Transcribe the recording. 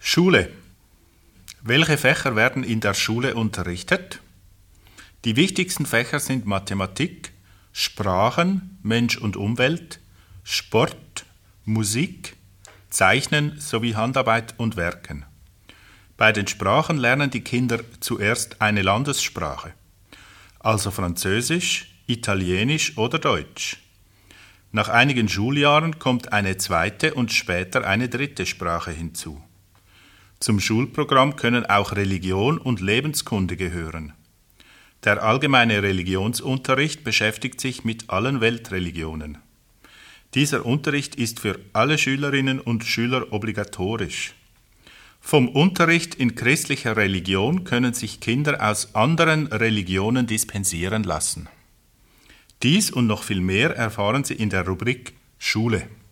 Schule. Welche Fächer werden in der Schule unterrichtet? Die wichtigsten Fächer sind Mathematik, Sprachen, Mensch und Umwelt, Sport, Musik, Zeichnen sowie Handarbeit und Werken. Bei den Sprachen lernen die Kinder zuerst eine Landessprache, also Französisch, Italienisch oder Deutsch. Nach einigen Schuljahren kommt eine zweite und später eine dritte Sprache hinzu. Zum Schulprogramm können auch Religion und Lebenskunde gehören. Der allgemeine Religionsunterricht beschäftigt sich mit allen Weltreligionen. Dieser Unterricht ist für alle Schülerinnen und Schüler obligatorisch. Vom Unterricht in christlicher Religion können sich Kinder aus anderen Religionen dispensieren lassen. Dies und noch viel mehr erfahren Sie in der Rubrik Schule.